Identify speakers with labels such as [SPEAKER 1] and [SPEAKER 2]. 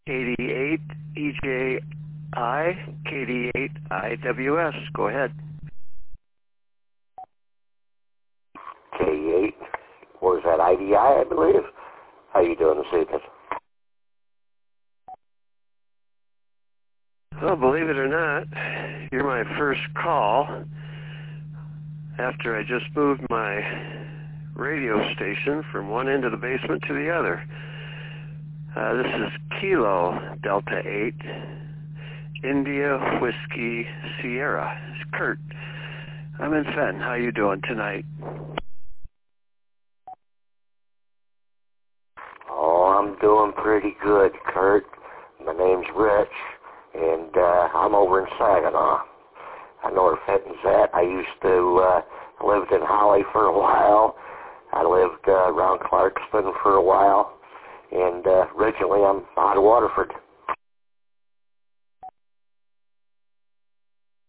[SPEAKER 1] KD8 EJI, KD8 IWS. Go ahead.
[SPEAKER 2] K8. What is that, IDI, I believe? How you doing this evening?
[SPEAKER 1] Well, believe it or not, you're my first call after I just moved my radio station from one end of the basement to the other. This is Kilo Delta 8, India Whiskey Sierra. It's Kurt. I'm in Fenton. How you doing tonight?
[SPEAKER 2] Oh, I'm doing pretty good, Kurt. My name's Rich, and I'm over in Saginaw. I know where Fenton's at. I used to lived in Holly for a while. I lived around Clarkston for a while, and originally I'm out of Waterford.